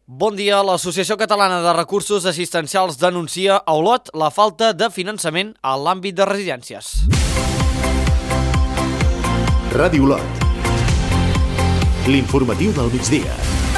Bon dia. L'Associació Catalana de Recursos Assistencials denuncia a Olot la falta de finançament a l'àmbit de residències. Ràdio Olot. L'informatiu del migdia.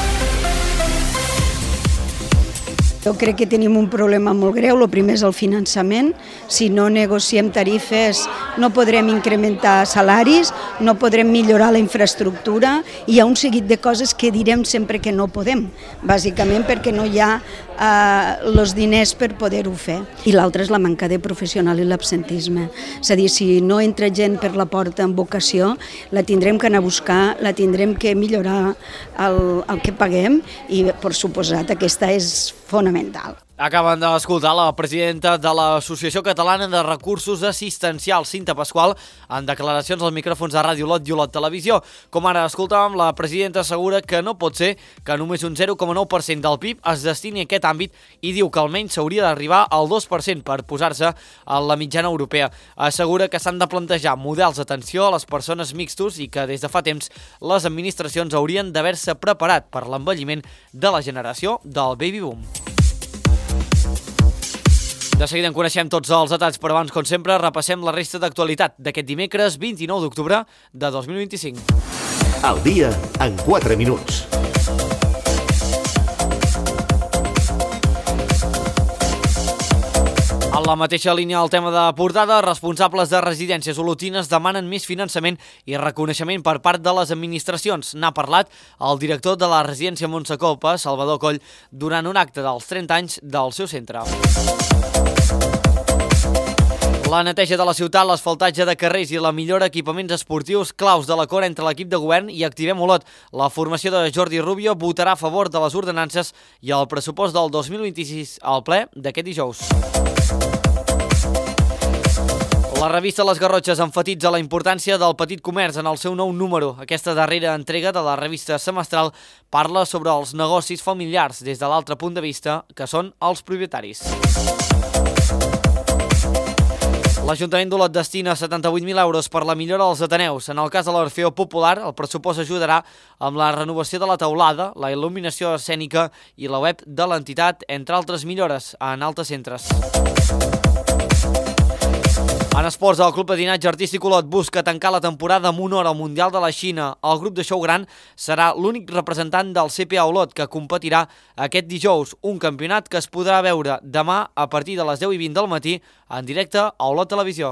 Jo crec que tenim un problema molt greu. El primer és el finançament. Si no negociem tarifes no podrem incrementar salaris, no podrem millorar la infraestructura i hi ha un seguit de coses que direm sempre que no podem, bàsicament perquè no hi ha els diners per poder-ho fer. I l'altre és la manca de professional i l'absentisme. És a dir, si no entra gent per la porta amb vocació, la tindrem que anar a buscar, la tindrem que millorar el que paguem i, per suposat, aquesta és fonamental. Acaben d'escoltar la presidenta de l'Associació Catalana de Recursos Assistencials, Cinta Pasqual, en declaracions als micròfons de Ràdio Olot i Olot Televisió. Com ara escoltàvem, la presidenta assegura que no pot ser que només un 0,9% del PIB es destini a aquest àmbit i diu que almenys s'hauria d'arribar al 2% per posar-se a la mitjana europea. Assegura que s'han de plantejar models d'atenció a les persones mixtos i que des de fa temps les administracions haurien d'haver-se preparat per l'envelliment de la generació del baby boom. De seguida en coneixem tots els detalls, però abans, com sempre, repassem la resta d'actualitat d'aquest dimecres 29 d'octubre de 2025. El dia en 4 minuts. En la mateixa línia del tema de portada, responsables de residències olotines demanen més finançament i reconeixement per part de les administracions. N'ha parlat el director de la residència Montsecopa, Salvador Coll, durant un acte dels 30 anys del seu centre. La neteja de la ciutat, l'asfaltatge de carrers i la millora d'equipaments esportius claus de l'acord entre l'equip de govern i Activem Olot. La formació de Jordi Rubio votarà a favor de les ordenances i el pressupost del 2026 al ple d'aquest dijous. La revista Les Garrotxes emfatitza la importància del petit comerç en el seu nou número. Aquesta darrera entrega de la revista semestral parla sobre els negocis familiars des de l'altre punt de vista, que són els propietaris. L'Ajuntament d'Olot destina 78.000 euros per la millora dels Ateneus. En el cas de l'Orfeó Popular, el pressupost ajudarà amb la renovació de la teulada, la il·luminació escènica i la web de l'entitat, entre altres millores en altres centres. En esports, el Club Patinatge Artístic Olot busca tancar la temporada amb honor al Mundial de la Xina. El grup de Xou Gran serà l'únic representant del CPA Olot que competirà aquest dijous, un campionat que es podrà veure demà a partir de les 10:20 del matí en directe a Olot Televisió.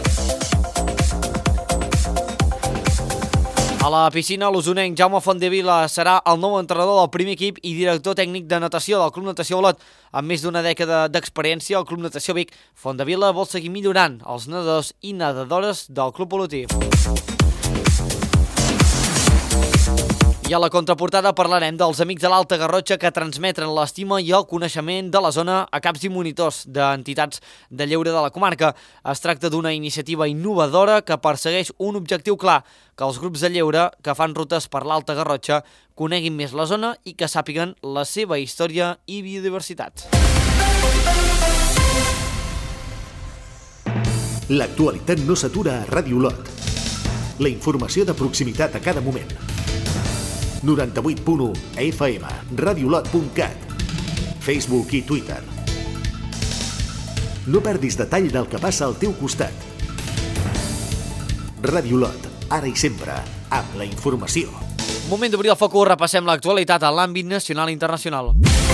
A la piscina, l'osonenc Jaume Fontdevila serà el nou entrenador del primer equip i director tècnic de natació del Club Natació Olot. Amb més d'una dècada d'experiència, el Club Natació Vic, Fontdevila vol seguir millorant els nedadors i nedadores del club olotí. I a la contraportada parlarem dels Amics de l'Alta Garrotxa que transmeten l'estima i el coneixement de la zona a caps i monitors d'entitats de lleure de la comarca. Es tracta d'una iniciativa innovadora que persegueix un objectiu clar, que els grups de lleure que fan rutes per l'Alta Garrotxa coneguin més la zona i que sàpiguen la seva història i biodiversitat. L'actualitat no s'atura a Ràdio Olot. La informació de proximitat a cada moment. 98.1 FM, radiolot.cat, Facebook i Twitter. No perdis detall del que passa al teu costat. Ràdio Olot, ara i sempre, amb la informació. Moment d'obrir el focus, repassem l'actualitat a l'àmbit nacional i internacional.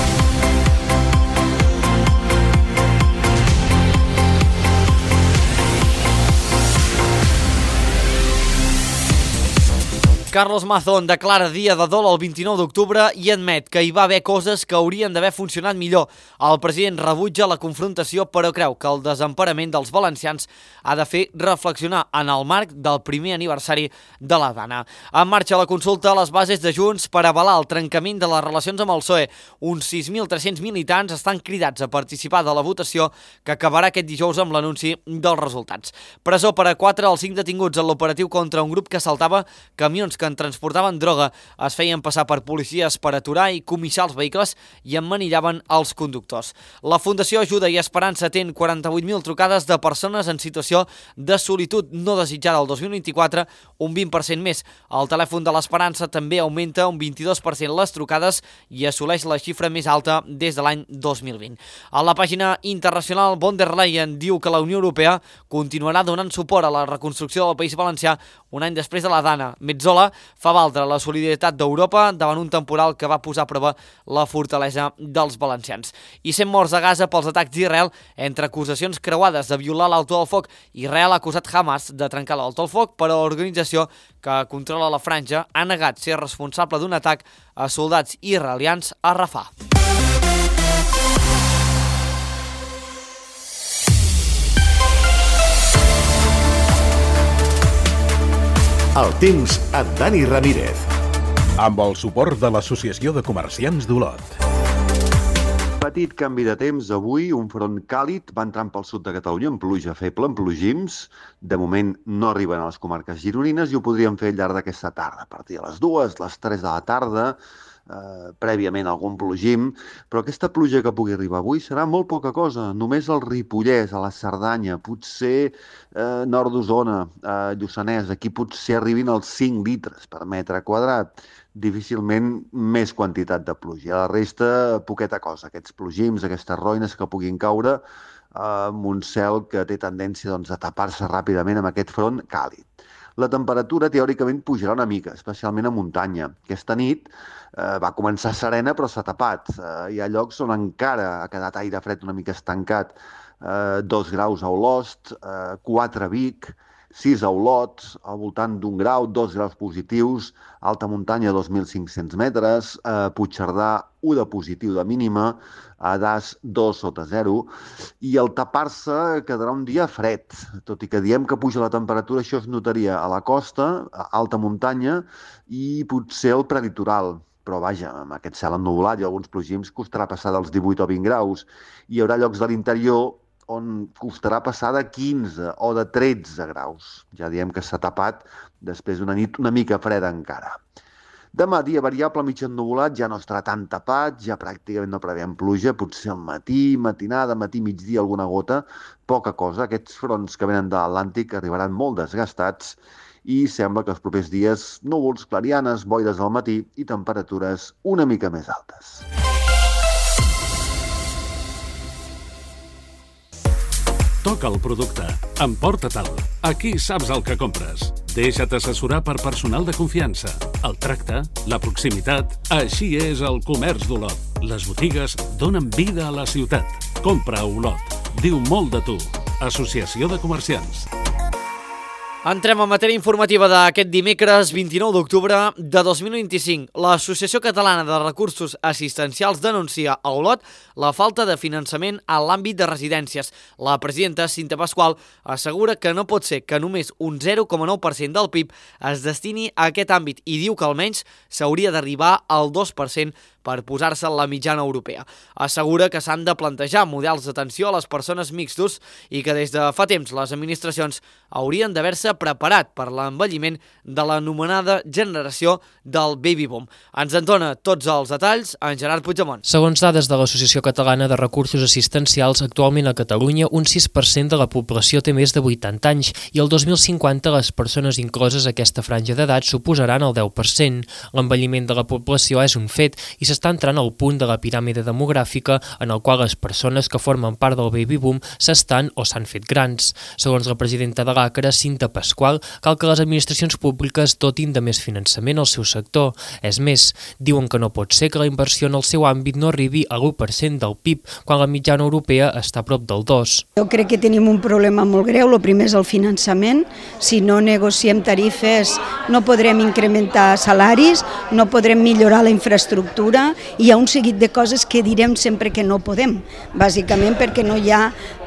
Carlos Mazón declara dia de dol el 29 d'octubre i admet que hi va haver coses que haurien d'haver funcionat millor. El president rebutja la confrontació, però creu que el desemparament dels valencians ha de fer reflexionar en el marc del primer aniversari de la Dana. En marxa la consulta a les bases de Junts per avalar el trencament de les relacions amb el PSOE. Uns 6.300 militants estan cridats a participar de la votació que acabarà aquest dijous amb l'anunci dels resultats. Presó per a 4 dels 5 detinguts en l'operatiu contra un grup que assaltava camions que en transportaven droga es feien passar per policies per aturar i comissar els vehicles i emmanillaven els conductors. La Fundació Ajuda i Esperança atén 48.000 trucades de persones en situació de solitud no desitjada el 2024, un 20% més. El telèfon de l'Esperança també augmenta un 22% les trucades i assoleix la xifra més alta des de l'any 2020. A la pàgina internacional, von der Leyen diu que la Unió Europea continuarà donant suport a la reconstrucció del País Valencià un any després de la Dana. Metzola fa valdre la solidaritat d'Europa davant un temporal que va posar a prova la fortalesa dels valencians. I 100 morts a Gaza pels atacs d'Israel entre acusacions creuades de violar l'alto del foc. Israel ha acusat Hamas de trencar l'alto del foc, però l'organització que controla la franja ha negat ser responsable d'un atac a soldats israelians a Rafah. El temps amb Dani Ramírez. Amb el suport de l'Associació de Comerciants d'Olot. Petit canvi de temps. Avui un front càlid va entrant pel sud de Catalunya amb pluja feble, amb plogims. De moment no arriben a les comarques gironines i ho podríem fer al llarg d'aquesta tarda. A partir de les 2, les 3 de la tarda, prèviament algun plogim, però aquesta pluja que pugui arribar avui serà molt poca cosa. Només al Ripollès, a la Cerdanya, potser nord d'Osona, Lluçanès, aquí potser arribin els 5 litres per metre quadrat. Difícilment més quantitat de pluja. A la resta, poqueta cosa. Aquests plogims, aquestes roines que puguin caure amb un cel que té tendència a tapar-se ràpidament amb aquest front càlid. La temperatura teòricament pujarà una mica, especialment a muntanya. Aquesta nit va començar serena però s'ha tapat. Hi ha llocs on encara ha quedat aire fred una mica estancat. 2 graus a Olost, 4 a Vic, 6 a Olot, al voltant d'1 grau, 2 graus positius, alta muntanya 2.500 metres, Puigcerdà 1 de positiu de mínima, a Das 2 sota 0, i al tapar-se quedarà un dia fred. Tot i que diem que puja la temperatura, això es notaria a la costa, a alta muntanya i potser al prelitoral. Però vaja, amb aquest cel ennuvolat i alguns plogims costarà passar dels 18 o 20 graus. Hi haurà llocs de l'interior on costarà passar de 15 o de 13 graus. Ja diem que s'ha tapat després d'una nit una mica freda encara. Demà, dia variable, mig ennuvolat, ja no estarà tan tapat, ja pràcticament no preveiem pluja, potser al matí, matinada, matí, migdia, alguna gota, poca cosa. Aquests fronts que venen de l'Atlàntic arribaran molt desgastats i sembla que els propers dies núvols, clarianes, boires al matí i temperatures una mica més altes. Toca el producte. Emporta-te'l. Aquí saps el que compres. Deixa't assessorar per personal de confiança. El tracte, la proximitat... Així és el comerç d'Olot. Les botigues donen vida a la ciutat. Compra a Olot. Diu molt de tu. Associació de Comerciants. Entrem a matèria informativa d'aquest dimecres 29 d'octubre de 2025. L'Associació Catalana de Recursos Assistencials denuncia a Olot la falta de finançament a l'àmbit de residències. La presidenta Cinta Pasqual assegura que no pot ser que només un 0,9% del PIB es destini a aquest àmbit i diu que almenys s'hauria d'arribar al 2% per posar-se en la mitjana europea. Assegura que s'han de plantejar models d'atenció a les persones mixtos i que des de fa temps les administracions haurien d'haver-se preparat per l'envelliment de l'anomenada generació del baby boom. Ens en dona tots els detalls en Gerard Puigdemont. Segons dades de l'Associació Catalana de Recursos Assistencials, actualment a Catalunya un 6% de la població té més de 80 anys i el 2050 les persones incloses a aquesta franja d'edat suposaran el 10%. L'envelliment de la població és un fet i s'està entrant al punt de la piràmide demogràfica en el qual les persones que formen part del baby boom s'estan o s'han fet grans. Segons la presidenta de l'ACRA, Cinta Pasqual, cal que les administracions públiques dotin de més finançament al seu sector. És més, diuen que no pot ser que la inversió en el seu àmbit no arribi a l'1% del PIB, quan la mitjana europea està a prop del 2%. Jo crec que tenim un problema molt greu. El primer és el finançament. Si no negociem tarifes, no podrem incrementar salaris, no podrem millorar la infraestructura. pública, i hi ha un seguit de coses que direm sempre que no podem, bàsicament perquè no hi ha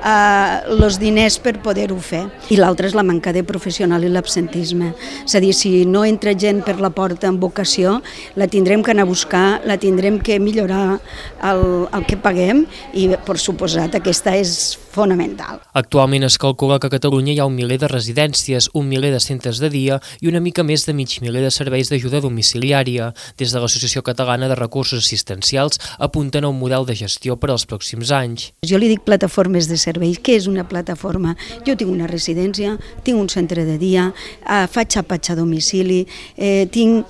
els diners per poder-ho fer. I l'altre és la manca de professional i l'absentisme. És a dir, si no entra gent per la porta amb vocació, la tindrem que anar a buscar, la tindrem que millorar el que paguem i, per suposat, aquesta és fonamental. Actualment es calcula que a Catalunya hi ha 1 miler de residències, 1 miler de centres de dia i una mica més de mig miler de serveis d'ajuda domiciliària. Des de l'Associació Catalana de Recursos Assistencials apunten a un model de gestió per als pròxims anys. Jo li dic plataformes de serveis. Què és una plataforma? Jo tinc una residència, tinc un centre de dia, faig àpats a domicili, tinc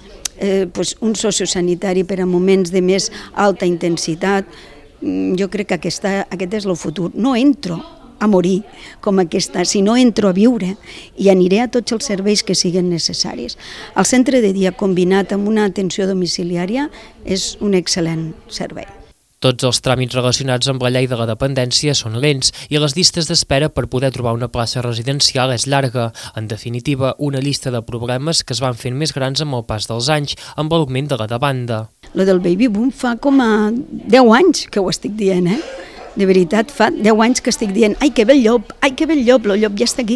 un sociosanitari per a moments de més alta intensitat. Jo crec que aquest és el futur. No entro a morir com aquesta, sinó entro a viure i aniré a tots els serveis que siguin necessaris. El centre de dia combinat amb una atenció domiciliària és un excel·lent servei. Tots els tràmits relacionats amb la llei de la dependència són lents i les llistes d'espera per poder trobar una plaça residencial és llarga. En definitiva, una llista de problemes que es van fent més grans amb el pas dels anys, amb l'augment de la demanda. Lo del baby boom fa com a 10 anys que ho estic dient, De veritat, fa 10 anys que estic dient ai, que bé el llop, el llop ja està aquí.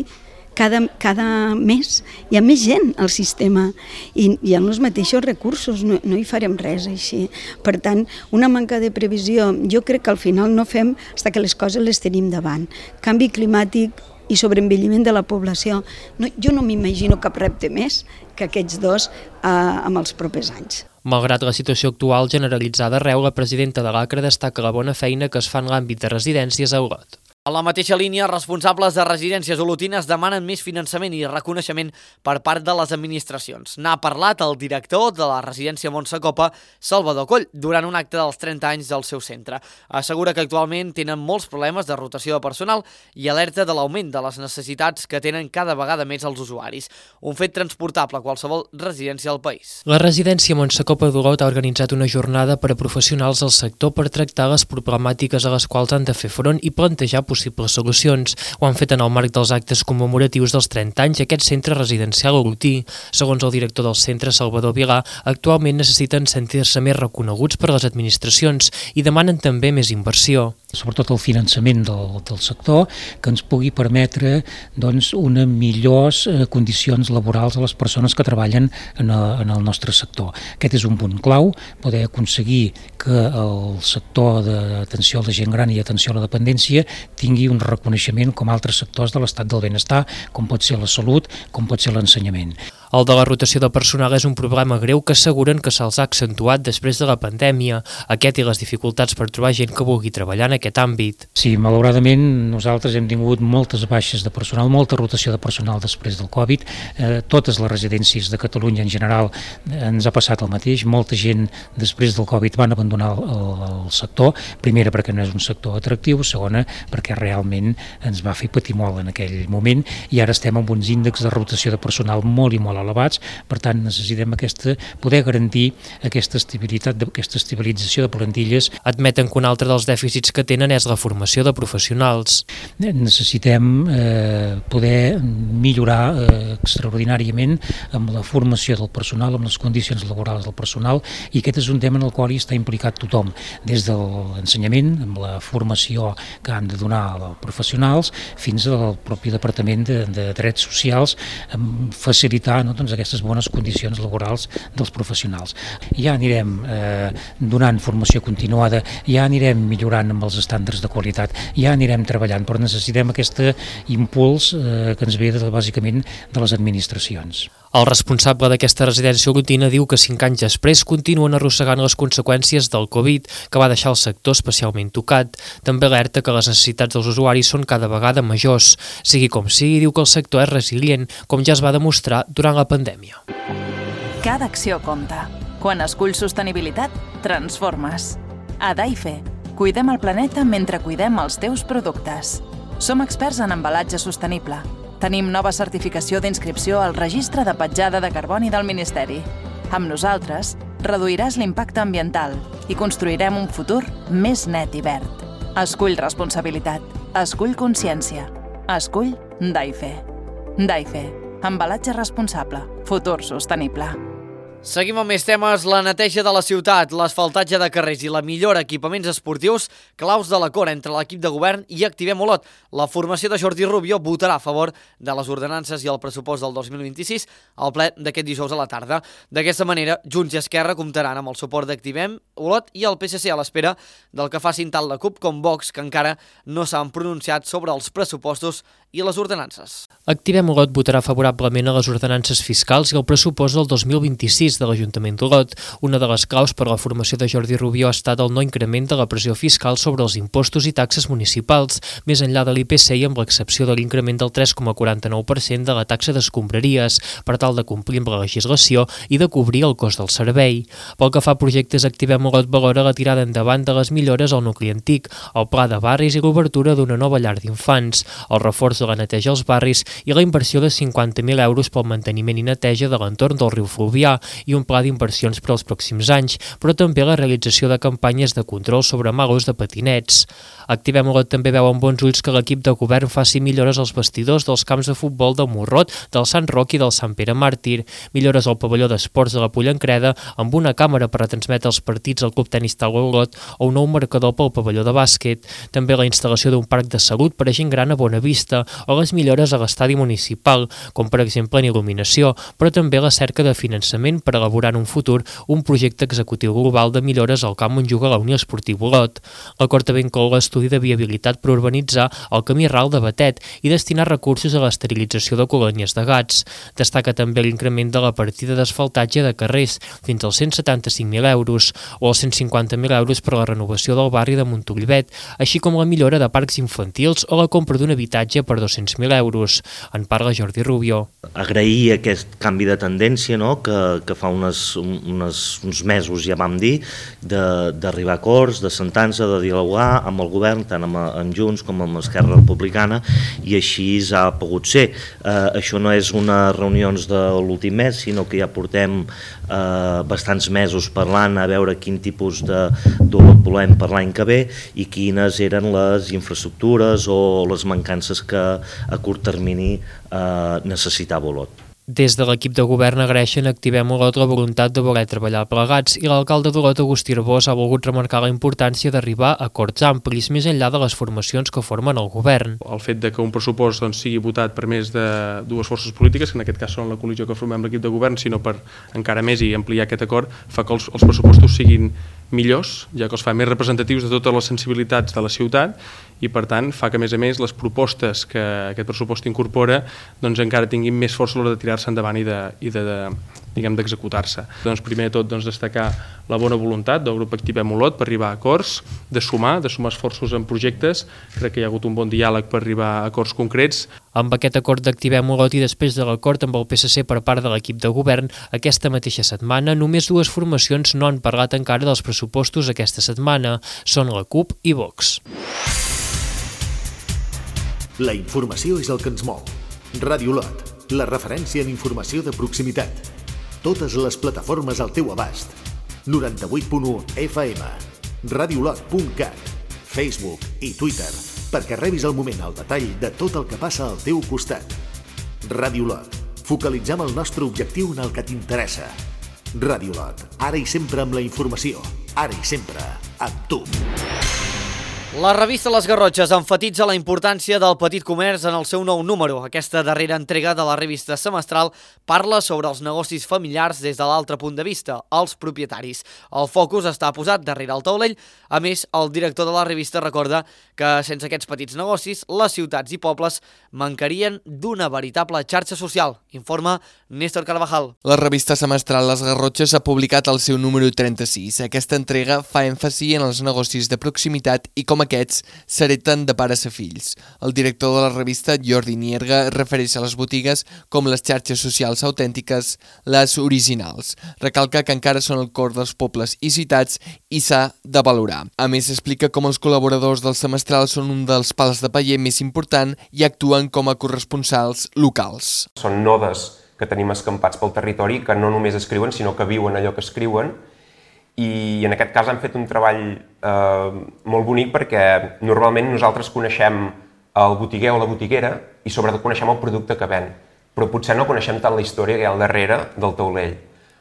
Cada mes hi ha més gent al sistema i hi ha els mateixos recursos, no hi farem res així. Per tant, una manca de previsió, jo crec que al final no fem fins que les coses les tenim davant. Canvi climàtic i sobreenvelliment de la població. Jo no m'imagino cap repte més que aquests dos amb els propers anys. Malgrat la situació actual generalitzada arreu, la presidenta de l'ACRA destaca la bona feina que es fa en l'àmbit de residències a Olot. A la mateixa línia, responsables de residències olotines demanen més finançament i reconeixement per part de les administracions. N'ha parlat el director de la residència Montsecopa, Salvador Coll, durant un acte dels 30 anys del seu centre. Assegura que actualment tenen molts problemes de rotació de personal i alerta de l'augment de les necessitats que tenen cada vegada més els usuaris. Un fet transportable a qualsevol residència al país. La residència Montsecopa d'Olot ha organitzat una jornada per a professionals del sector per tractar les problemàtiques a les quals han de fer front i plantejar possibles solucions. Ho han fet en el marc dels actes commemoratius dels 30 anys aquest centre residencial olotí. Segons el director del centre, Salvador Vilà, actualment necessiten sentir-se més reconeguts per les administracions i demanen també més inversió. Sobretot el finançament del sector, que ens pugui permetre unes millors condicions laborals a les persones que treballen en el nostre sector. Aquest és un punt clau, poder aconseguir que el sector d'atenció a la gent gran i atenció a la dependència tingui un reconeixement com altres sectors de l'estat del benestar, com pot ser la salut, com pot ser l'ensenyament. El de la rotació de personal és un problema greu que asseguren que se'ls ha accentuat després de la pandèmia, aquest i les dificultats per trobar gent que vulgui treballar en aquest àmbit. Sí, malauradament nosaltres hem tingut moltes baixes de personal, molta rotació de personal després del Covid. Totes les residències de Catalunya en general ens ha passat el mateix. Molta gent després del Covid van abandonar el sector, primera perquè no és un sector atractiu, segona perquè realment ens va fer patir molt en aquell moment i ara estem amb uns índexs de rotació de personal molt i molt elevats, per tant necessitem poder garantir aquesta estabilitat, aquesta estabilització de plantilles. Admeten que un altre dels dèficits que tenen és la formació de professionals. Necessitem poder millorar extraordinàriament amb la formació del personal, amb les condicions laborals del personal, i aquest és un tema en el qual hi està implicat tothom, des de l'ensenyament, amb la formació que han de donar als professionals, fins al propi Departament de Drets Socials, facilitar aquestes bones condicions laborals dels professionals. Ja anirem donant formació continuada, ja anirem millorant amb els estàndards de qualitat, ja anirem treballant, però necessitem aquest impuls que ens ve bàsicament de les administracions. El responsable d'aquesta residència olotina diu que 5 anys després continuen arrossegant les conseqüències del Covid, que va deixar el sector especialment tocat. També alerta que les necessitats dels usuaris són cada vegada majors. Sigui com sigui, diu que el sector és resilient, com ja es va demostrar durant la pandèmia. Cada acció compta. Quan esculls sostenibilitat, transformes. A Daife, cuidem el planeta mentre cuidem els teus productes. Som experts en embalatge sostenible. Tenim nova certificació d'inscripció al Registre de Petjada de Carboni del Ministeri. Amb nosaltres, reduiràs l'impacte ambiental i construirem un futur més net i verd. Escull responsabilitat. Escull consciència. Escull Daife. Daife. Embalatge responsable. Futur sostenible. Seguim amb més temes. La neteja de la ciutat, l'asfaltatge de carrers i la millora d'equipaments esportius, claus de l'acord entre l'equip de govern i Activem Olot. La formació de Jordi Rubio votarà a favor de les ordenances i el pressupost del 2026 al ple d'aquest dijous a la tarda. D'aquesta manera, Junts i Esquerra comptaran amb el suport d'Activem Olot i el PSC a l'espera del que facin tant la CUP com Vox, que encara no s'han pronunciat sobre els pressupostos i les ordenances. Activem Olot votarà favorablement a les ordenances fiscals i el pressupost del 2026 de l'Ajuntament d'Olot. Una de les claus per a la formació de Jordi Rubio ha estat el no increment de la pressió fiscal sobre els impostos i taxes municipals, més enllà de l'IPC i amb l'excepció de l'increment del 3,49% de la taxa d'escombraries, per tal de complir amb la legislació i de cobrir el cost del servei. Pel que fa a projectes, Activem Olot valora la tirada endavant de les millores al nucli antic, el pla de barris i l'obertura d'una nova llar d'infants, el reforç de la neteja als barris i la inversió de 50.000 euros pel manteniment i neteja de l'entorn del riu Fluvià i un pla d'inversions per als pròxims anys, però també la realització de campanyes de control sobre mal ús de patinets. Activem Olot també veu amb bons ulls que l'equip de govern faci millores als vestidors dels camps de futbol de Morrot, del Sant Roc i del Sant Pere Màrtir, millores al pavelló d'esports de la Pollancreda amb una càmera per retransmetre els partits al Club Tenis Taula Olot o un nou marcador pel pavelló de bàsquet, també la instal·lació d'un parc de salut per a gent gran a Bonavista o les millores a l'estadi municipal, com per exemple en il·luminació, però també la cerca de finançament per elaborar en un futur un projecte executiu global de millores al camp on juga la Unió Esportiva Olot. L'acord també inclou l'estudi de viabilitat per urbanitzar el camí ral de Batet i destinar recursos a l'esterilització de colònies de gats. Destaca també l'increment de la partida d'asfaltatge de carrers fins als 175.000 euros o els 150.000 euros per a la renovació del barri de Montolivet, així com la millora de parcs infantils o la compra d'un habitatge per 200.000 euros. En parla Jordi Rubio. Agrair aquest canvi de tendència, no?, que fa uns mesos ja vam dir, d'arribar a acords, de sentar-se, de dialogar amb el govern, tant amb Junts com amb Esquerra Republicana, i així ha pogut ser. Això no és unes reunions de l'últim mes, sinó que ja portem bastants mesos parlant a veure quin tipus d'Olot volem per l'any que ve i quines eren les infraestructures o les mancances que a curt termini necessitava Olot. Des de l'equip de govern agraeixen a Activem Olot la voluntat de voler treballar plegats i l'alcalde d'Olot, Agustí Arbós, ha volgut remarcar la importància d'arribar a acords amplis més enllà de les formacions que formen el govern. El fet de que un pressupost sigui votat per més de dues forces polítiques, que en aquest cas són la coalició que formem l'equip de govern, sinó per encara més i ampliar aquest acord, fa que els pressupostos siguin millors, ja que els fa més representatius de totes les sensibilitats de la ciutat i per tant fa que a més les propostes que aquest pressupost incorpora doncs encara tinguin més força a l'hora de tirar-se endavant i d'executar-se. Doncs primer de tot destacar la bona voluntat del grup Activem Olot per arribar a acords, de sumar esforços en projectes. Crec que hi ha hagut un bon diàleg per arribar a acords concrets. Amb aquest acord d'Activem Olot i després de l'acord amb el PSC per part de l'equip de govern, aquesta mateixa setmana només dues formacions no han parlat encara dels pressupostos aquesta setmana. Són la CUP i Vox. La informació és el que ens mou. Ràdio Olot, la referència en informació de proximitat. Totes les plataformes al teu abast. 98.1 FM, radiolot.cat, Facebook i Twitter, perquè rebis al moment el detall de tot el que passa al teu costat. Ràdio Olot, focalitzem el nostre objectiu en el que t'interessa. Ràdio Olot, ara i sempre amb la informació, ara i sempre amb tu. La revista Les Garrotxes enfatitza la importància del petit comerç en el seu nou número. Aquesta darrera entrega de la revista semestral parla sobre els negocis familiars des de l'altre punt de vista, els propietaris. El focus està posat darrere el taulell. A més, el director de la revista recorda que sense aquests petits negocis, les ciutats i pobles mancarien d'una veritable xarxa social. Informa Néstor Carvajal. La revista semestral Les Garrotxes ha publicat el seu número 36. Aquesta entrega fa èmfasi en els negocis de proximitat i com aquests s'hereten de pares a fills. El director de la revista, Jordi Nierga, refereix a les botigues com les xarxes socials autèntiques, les originals. Recalca que encara són el cor dels pobles i ciutats i s'ha de valorar. A més, explica com els col·laboradors del semestral són un dels pals de paller més important i actuen com a corresponsals locals. Són nodes que tenim escampats pel territori que no només escriuen, sinó que viuen allò que escriuen. I en aquest cas han fet un treball molt bonic perquè normalment nosaltres coneixem el botiguer o la botiguera i sobretot coneixem el producte que ven, però potser no coneixem tant la història que hi ha al darrere del taulell.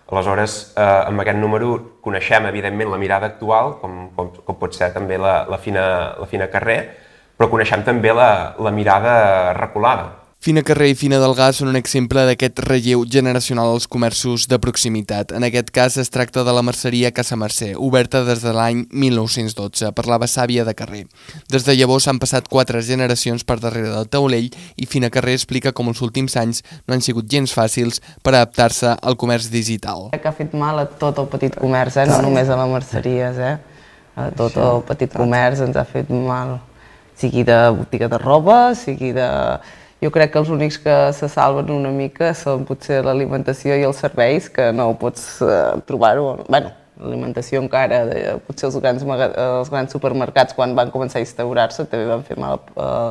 Aleshores, amb aquest número coneixem, evidentment, la mirada actual, com pot ser també la Fina Carrer, però coneixem també la mirada reculada. Fina Carrer i Fina del Gas són un exemple d'aquest relleu generacional als comerços de proximitat. En aquest cas es tracta de la merceria Casa Mercè, oberta des de l'any 1912 per la besàvia de Carrer. Des de llavors han passat 4 generacions per darrere del taulell i Fina Carrer explica com els últims anys no han sigut gens fàcils per adaptar-se al comerç digital. Que ha fet mal a tot el petit comerç, no només a les merceries, a tot el petit comerç ens ha fet mal, sigui de botiga de roba, sigui de... Jo crec que els únics que se salven una mica són potser l'alimentació i els serveis, que no pots trobar-ho. Bé, l'alimentació encara, potser els grans supermercats quan van començar a instaurar-se també van fer mal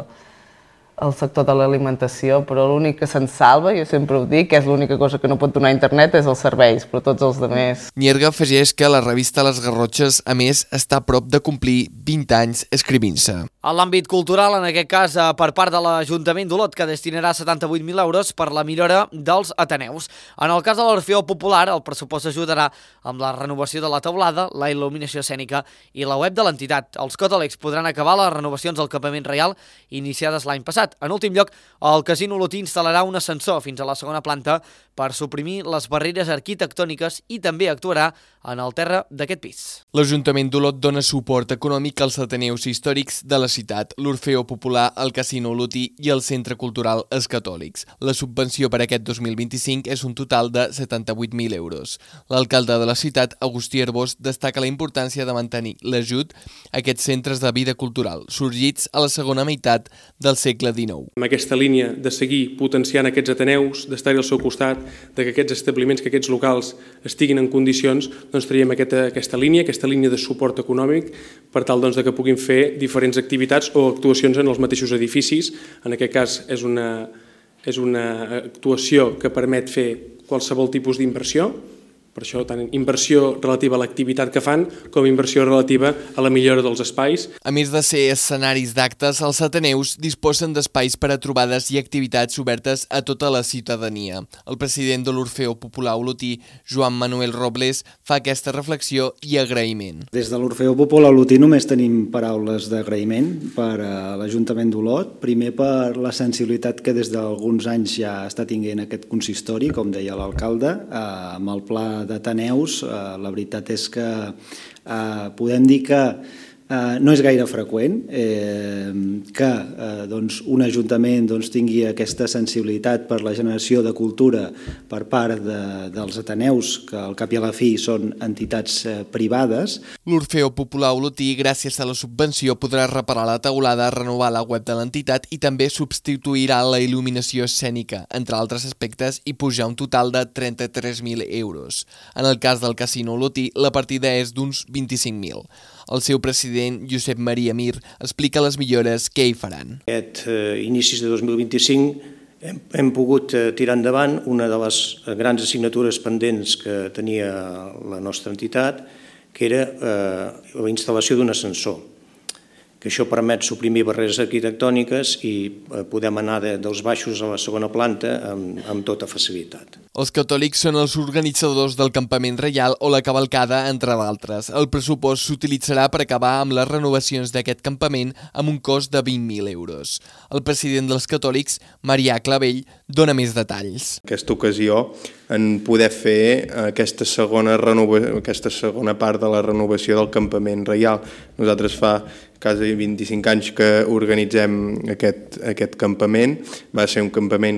al sector de l'alimentació, però l'únic que se'n salva, jo sempre ho dic, és l'única cosa que no pot donar internet és els serveis, però tots els altres. Nierga afegeix que la revista Les Garrotxes, a més, està a prop de complir 20 anys escrivint-se. En l'àmbit cultural, en aquest cas per part de l'Ajuntament d'Olot, que destinarà 78.000 euros per la millora dels Ateneus. En el cas de l'Orfeó Popular, el pressupost ajudarà amb la renovació de la teulada, la il·luminació escènica i la web de l'entitat. Els catòlics podran acabar les renovacions del campament reial iniciades l'any passat. En últim lloc, el Casino Olotí instal·larà un ascensor fins a la segona planta per suprimir les barreres arquitectòniques i també actuarà en el terra d'aquest pis. L'Ajuntament d'Olot dona suport econòmic als ateneus històrics de la ciutat, l'Orfeó Popular, el Casino Olotí i el Centre Cultural Els Catòlics. La subvenció per aquest 2025 és un total de 78.000 euros. L'alcalde de la ciutat, Agustí Arbós, destaca la importància de mantenir l'ajut a aquests centres de vida cultural, sorgits a la segona meitat del segle XIX. Amb aquesta línia de seguir potenciant aquests ateneus, d'estar-hi al seu costat, de que aquests establiments, que aquests locals estiguin en condicions, doncs traiem aquesta línia de suport econòmic per tal de que puguin fer diferents activitats o actuacions en els mateixos edificis. En aquest cas és una actuació que permet fer qualsevol tipus d'inversió, per això tant inversió relativa a l'activitat que fan com inversió relativa a la millora dels espais. A més de ser escenaris d'actes, els ateneus disposen d'espais per a trobades i activitats obertes a tota la ciutadania. El president de l'Orfeó Popular Olotí, Joan Manuel Robles, fa aquesta reflexió i agraïment. Des de l'Orfeó Popular Olotí només tenim paraules d'agraïment per a l'Ajuntament d'Olot, primer per la sensibilitat que des d'alguns anys ja està tinguent aquest consistori, com deia l'alcalde, amb el pla d'Ateneus. La veritat és que podem dir que no és gaire freqüent que un ajuntament tingui aquesta sensibilitat per la generació de cultura per part dels ateneus, que al cap i a la fi són entitats privades. L'Orfeó Popular Olotí, gràcies a la subvenció, podrà reparar la teulada, renovar la web de l'entitat i també substituirà la il·luminació escènica, entre altres aspectes, i pujar un total de 33.000 euros. En el cas del Casino Olotí, la partida és d'uns 25.000. El seu president, Josep Maria Mir, explica les millores que hi faran. Aquest inicis de 2025 hem pogut tirar endavant una de les grans assignatures pendents que tenia la nostra entitat, que era la instal·lació d'un ascensor, que això permet suprimir barreres arquitectòniques i podem anar dels baixos a la segona planta amb tota facilitat. Els catòlics són els organitzadors del campament reial o la cavalcada, entre d'altres. El pressupost s'utilitzarà per acabar amb les renovacions d'aquest campament amb un cost de 20.000 euros. El president dels catòlics, Marià Clavell, dona més detalls. Aquesta ocasió, en poder fer aquesta segona part de la renovació del campament reial. Nosaltres fa quasi 25 anys que organitzem aquest campament. Va ser un campament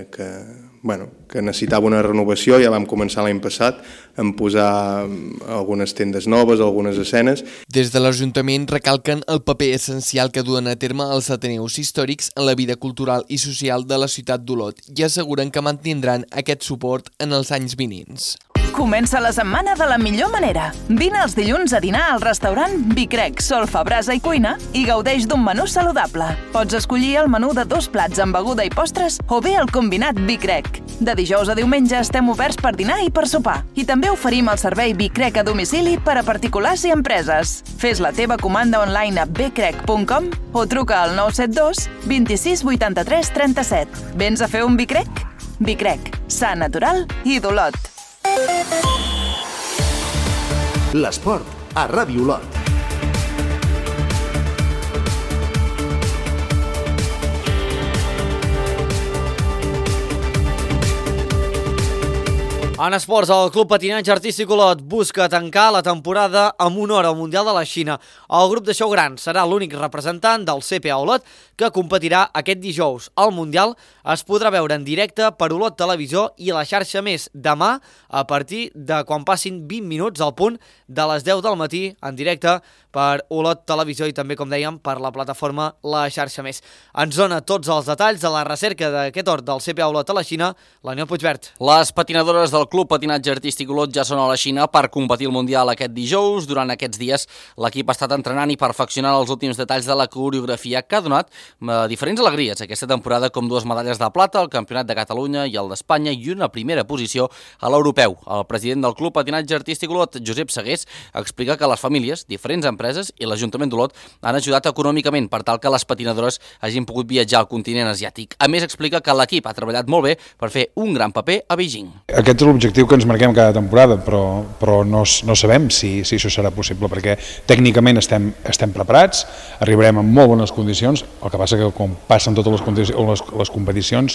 que necessitava una renovació, ja vam començar l'any passat en posar algunes tendes noves, algunes escenes. Des de l'Ajuntament recalquen el paper essencial que duen a terme els ateneus històrics en la vida cultural i social de la ciutat d'Olot i asseguren que mantindran aquest suport en els anys vinents. Comença la setmana de la millor manera. Vine els dilluns a dinar al restaurant Vicrec, Solfa, Brasa i Cuina i gaudeix d'un menú saludable. Pots escollir el menú de 2 plats amb beguda i postres o bé el combinat Vicrec. De dijous a diumenge estem oberts per dinar i per sopar. I també oferim el servei Vicrec a domicili per a particulars i empreses. Fes la teva comanda online a becrec.com o truca al 972 26 83 37. Vens a fer un Vicrec? Vicrec, sa, natural i d'Olot. L'esport a Ràdio Olot. En esports, el Club Patinatge Artístic Olot busca tancar la temporada amb honor al Mundial de la Xina. El grup de xou gran serà l'únic representant del CPA Olot que competirà aquest dijous. El Mundial es podrà veure en directe per Olot Televisió i la xarxa Més demà a partir de quan passin 20 minuts al punt de les 10 del matí en directe per Olot Televisió i també, com dèiem, per la plataforma La Xarxa Més. Ens dona tots els detalls de la recerca d'aquest or del CPA Olot a la Xina, l'Aniol Puigvert. Les patinadores del Club Patinatge Artístic Olot ja són a la Xina per competir el Mundial aquest dijous. Durant aquests dies l'equip ha estat entrenant i perfeccionant els últims detalls de la coreografia que ha donat diferents alegries aquesta temporada, com 2 medalles de plata al Campionat de Catalunya i el d'Espanya i una primera posició a l'europeu. El president del Club Patinatge Artístic Olot, Josep Segués, explica que les famílies, diferents empreses i l'Ajuntament d'Olot han ajudat econòmicament per tal que les patinadores hagin pogut viatjar al continent asiàtic. A més, explica que l'equip ha treballat molt bé per fer un gran paper a Beijing. Aquest és l'objectiu que ens marquem cada temporada, però no sabem si això serà possible, perquè tècnicament estem preparats, arribarem en molt bones condicions, el que passa que com passen totes les competicions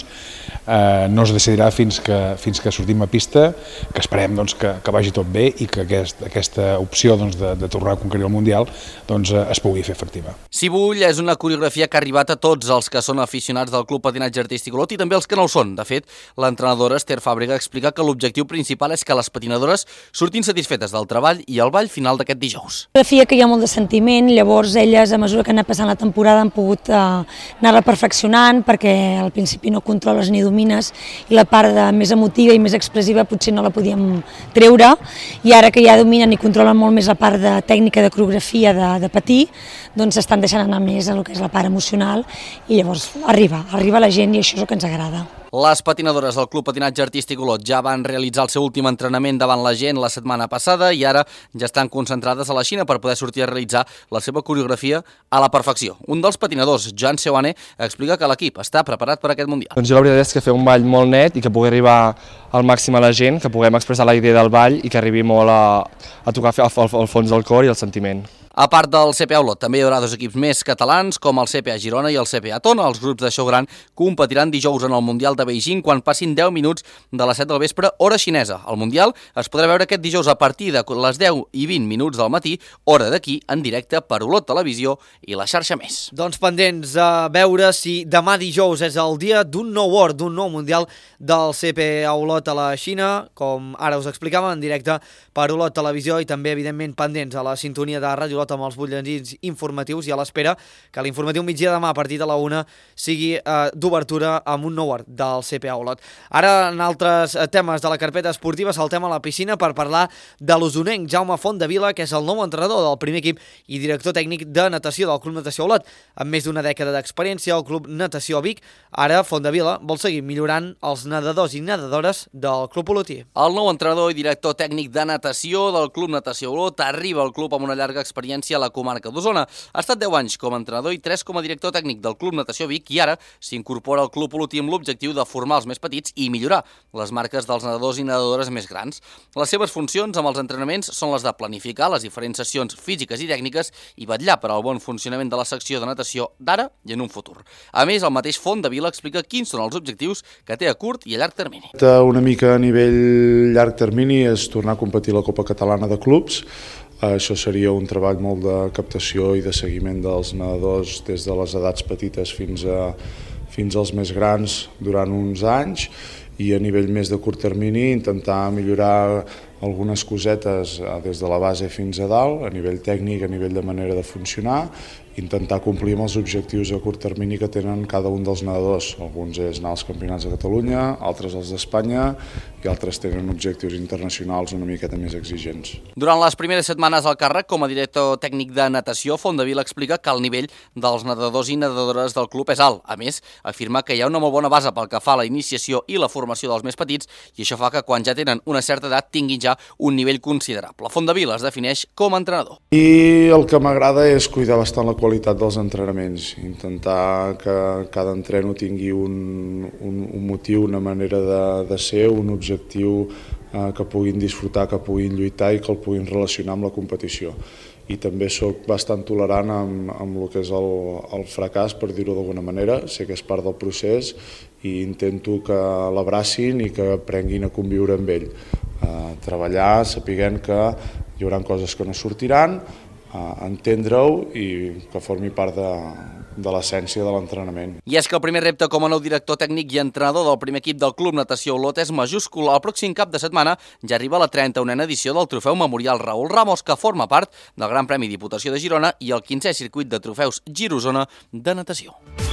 no es decidirà fins que sortim a pista, que esperem que vagi tot bé i que aquesta opció de tornar a conquerir el Mundial es pugui fer efectiva. Si bull és una coreografia que ha arribat a tots els que són aficionats del Club Patinatge Artístic Olot i també els que no ho són. De fet, l'entrenadora Esther Fàbrega explica que l'objectiu principal és que les patinadores surtin satisfetes del treball i el ball final d'aquest dijous. Coreografia que hi ha molt de sentiment, llavors elles, a mesura que han anat passant la temporada, han pogut anar-la perfeccionant, perquè al principi no controles ni domines i la part més emotiva i més expressiva potser no la podíem treure, i ara que ja dominen i controlen molt més la part de tècnica de coreografia de patir, doncs s'estan deixant anar més a lo que és la part emocional i llavors arriba la gent i això és el que ens agrada. Les patinadores del Club Patinatge Artístic Olot ja van realitzar el seu últim entrenament davant la gent la setmana passada i ara ja estan concentrades a la Xina per poder sortir a realitzar la seva coreografia a la perfecció. Un dels patinadors, Joan Seoane, explica que l'equip està preparat per aquest Mundial. Doncs jo la veritat és que fer un ball molt net i que pugui arribar al màxim a la gent, que puguem expressar la idea del ball i que arribi molt a tocar al fons del cor i el sentiment. A part del CPA Olot, també hi haurà 2 equips més catalans, com el CPA Girona i el CPA Tona. Els grups de xou gran competiran dijous en el Mundial de Beijing quan passin 10 minuts de les 7 del vespre, hora xinesa. El Mundial es podrà veure aquest dijous a partir de les 10 i 20 minuts del matí, hora d'aquí, en directe per Olot Televisió i la xarxa Més. Doncs pendents a veure si demà dijous és el dia d'un nou or, d'un nou Mundial del CPA Olot a la Xina, com ara us explicàvem, en directe per Olot Televisió i també, evidentment, pendents a la sintonia de Ràdio Olot amb els butlletins informatius i a l'espera que l'informatiu migdia demà a partir de la 1 sigui d'obertura amb un nou or del CPA Olot. Ara, en altres temes de la carpeta esportiva, saltem a la piscina per parlar de l'osonenc Jaume Fontdevila, que és el nou entrenador del primer equip i director tècnic de natació del Club Natació Olot. Amb més d'una dècada d'experiència al Club Natació Vic, ara Fontdevila vol seguir millorant els nedadors i nedadores del Club Olotí. El nou entrenador i director tècnic de natació del Club Natació Olot arriba al club amb una llarga experiència a la comarca d'Osona. Ha estat 10 anys com a entrenador i 3 com a director tècnic del Club Natació Vic i ara s'incorpora al Club Olotí amb l'objectiu de formar els més petits i millorar les marques dels nedadors i nedadores més grans. Les seves funcions amb els entrenaments són les de planificar les diferents sessions físiques i tècniques i vetllar per al bon funcionament de la secció de natació d'ara i en un futur. A més, el mateix Fontdevila explica quins són els objectius que té a curt i a llarg termini. Una mica a nivell llarg termini és tornar a competir a la Copa Catalana de Clubs. Això seria un treball molt de captació i de seguiment dels nedadors des de les edats petites fins als més grans durant uns anys, i a nivell més de curt termini intentar millorar algunes cosetes des de la base fins a dalt, a nivell tècnic, a nivell de manera de funcionar, intentar complir amb els objectius a curt termini que tenen cada un dels nedadors. Alguns és anar als campionats de Catalunya, altres als d'Espanya i altres tenen objectius internacionals una miqueta més exigents. Durant les primeres setmanes al càrrec com a director tècnic de natació, Fontdevila explica que el nivell dels nedadors i nedadores del club és alt. A més, afirma que hi ha una molt bona base pel que fa a la iniciació i la formació dels més petits i això fa que quan ja tenen una certa edat tinguin ja un nivell considerable. Fontdevila es defineix com a entrenador. I el que m'agrada és cuidar bastant la qualitat dels entrenaments, intentar que cada entreno tingui un motiu, una manera de ser, un objectiu que puguin disfrutar, que puguin lluitar i que el puguin relacionar amb la competició. I també sóc bastant tolerant amb el que és el fracàs, per dir-ho d'alguna manera. Sé que és part del procés i intento que l'abracin i que aprenguin a conviure amb ell. Treballar sapiguent que hi haurà coses que no sortiran, entendre-ho i que formi part de l'essència de l'entrenament. I és que el primer repte com a nou director tècnic i entrenador del primer equip del Club Natació Olot és majúscul. El pròxim cap de setmana ja arriba la 31a edició del Trofeu Memorial Raül Ramos, que forma part del Gran Premi Diputació de Girona i el 15è circuit de trofeus Girozona de natació.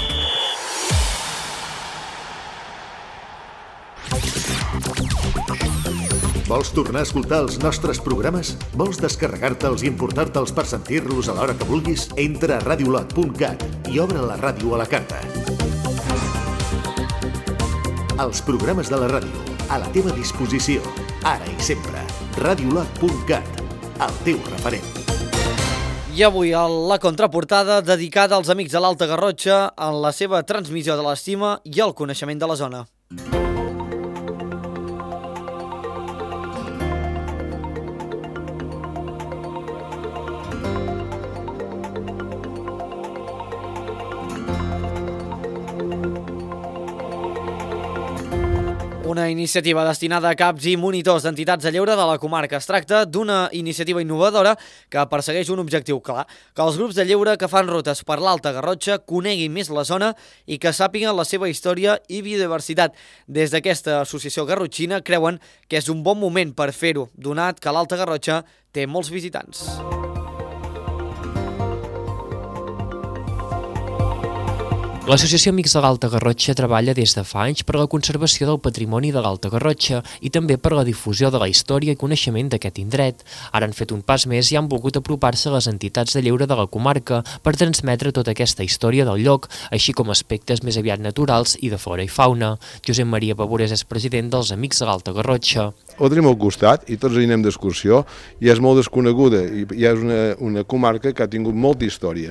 Vols tornar a escoltar els nostres programes? Vols descarregar-te'ls i importar-te'ls per sentir-los a l'hora que vulguis? Entra a radiolot.cat i obre la ràdio a la carta. Els programes de la ràdio, a la teva disposició, ara i sempre. Radiolot.cat, el teu referent. I avui a la contraportada dedicada als amics de l'Alta Garrotxa en la seva transmissió de l'estima i el coneixement de la zona. Una iniciativa destinada a caps i monitors d'entitats de lleure de la comarca. Es tracta d'una iniciativa innovadora que persegueix un objectiu clar, que els grups de lleure que fan rutes per l'Alta Garrotxa coneguin més la zona i que sàpiguen la seva història i biodiversitat. Des d'aquesta associació garrotxina creuen que és un bon moment per fer-ho, donat que l'Alta Garrotxa té molts visitants. L'Associació Amics de l'Alta Garrotxa treballa des de fa anys per la conservació del patrimoni de l'Alta Garrotxa i també per la difusió de la història i coneixement d'aquest indret. Ara han fet un pas més i han volgut apropar-se a les entitats de lleure de la comarca per transmetre tota aquesta història del lloc, així com aspectes més aviat naturals i de flora i fauna. Josep Maria Pavures és president dels Amics de l'Alta Garrotxa. Ho tenim al costat i tots hi anem d'excursió i és molt desconeguda i és una comarca que ha tingut molta història.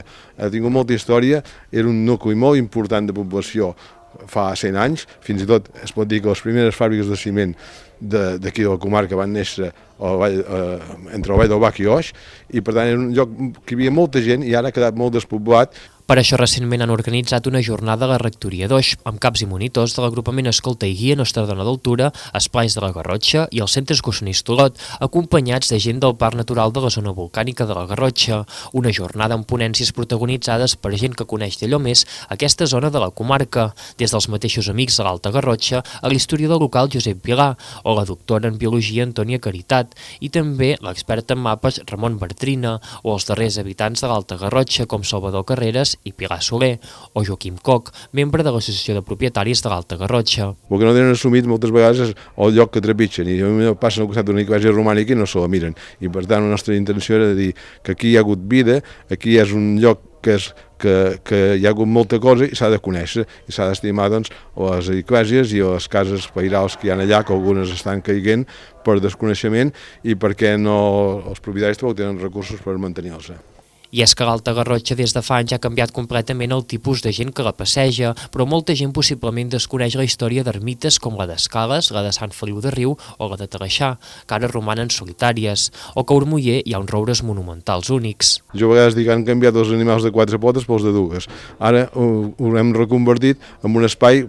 Era un nucli molt important de població fa 100 anys, fins i tot es pot dir que les primeres fàbriques de ciment d'aquí de la comarca van néixer entre el Vall del Bac i Oix, i per tant era un lloc que hi havia molta gent i ara ha quedat molt despoblat. Per això recentment han organitzat una jornada a la rectoria d'Oix, amb caps i monitors de l'agrupament Escolta i Guia Nostra Dona d'Altura, Esplais de la Garrotxa i els centres Gossonis Olot, acompanyats de gent del Parc Natural de la Zona Volcànica de la Garrotxa. Una jornada amb ponències protagonitzades per gent que coneix d'allò més aquesta zona de la comarca, des dels mateixos amics de l'Alta Garrotxa a l'historiador local Josep Pilar o la doctora en Biologia Antònia Caritat i també l'expert en mapes Ramon Bertrina o els darrers habitants de l'Alta Garrotxa com Salvador Carreras i Pilar Soler, o Joaquim Coc, membre de l'Associació de Propietaris de l'Alta Garrotxa. El que no tenen assumit moltes vegades és el lloc que trepitgen, i passen al costat d'una església romànica i no se la miren. I per tant la nostra intenció era dir que aquí hi ha hagut vida, aquí és un lloc que hi ha hagut molta cosa i s'ha de conèixer i s'ha d'estimar les esglésies i les cases pairals que hi ha allà, que algunes estan caiguent per desconeixement i perquè els propietaris tampoc tenen recursos per mantenir-los. I és que l'Alta Garrotxa des de fa anys ha canviat completament el tipus de gent que la passeja, però molta gent possiblement desconeix la història d'ermites com la d'Escales, la de Sant Feliu de Riu o la de Talaixà, que ara romanen solitàries, o que a Ormuller hi ha uns roures monumentals únics. Jo a vegades dic que han canviat els animals de 4 potes pels de 2. Ara ho hem reconvertit en un espai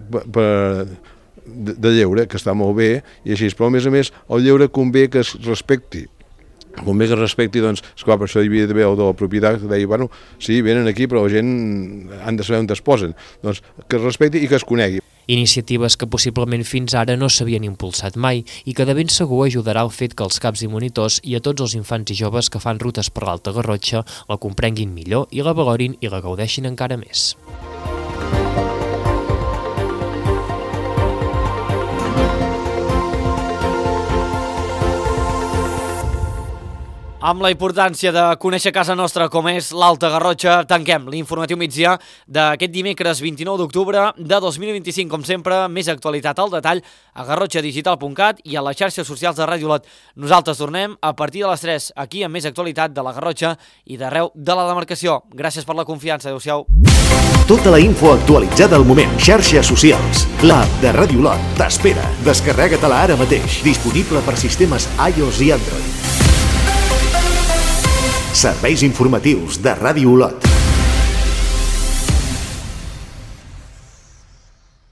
de lleure, que està molt bé, i així, però a més el lleure convé que es respecti. Convé que es respecti, doncs, esclar, per això hi havia d'haver el de la propietat que deia, bueno, sí, venen aquí, però la gent han de saber on es posen. Doncs que es respecti i que es conegui. Iniciatives que possiblement fins ara no s'havien impulsat mai i que de ben segur ajudarà el fet que els caps i monitors i a tots els infants i joves que fan rutes per l'Alta Garrotxa la comprenguin millor i la valorin i la gaudeixin encara més. Amb la importància de conèixer casa nostra com és l'Alta Garrotxa, tanquem l'informatiu migdia d'aquest dimecres 29 d'octubre de 2025. Com sempre, més actualitat al detall a garrotxadigital.cat i a les xarxes socials de Ràdio Olot. Nosaltres tornem a partir de les 3 aquí amb més actualitat de la Garrotxa i d'arreu de la demarcació. Gràcies per la confiança. Adéu-siau. Tota la info actualitzada al moment. Xarxes socials. L'app de Ràdio Olot t'espera. Descarrega-te-la ara mateix. Disponible per sistemes iOS i Android. Serveis informatius de Ràdio Olot.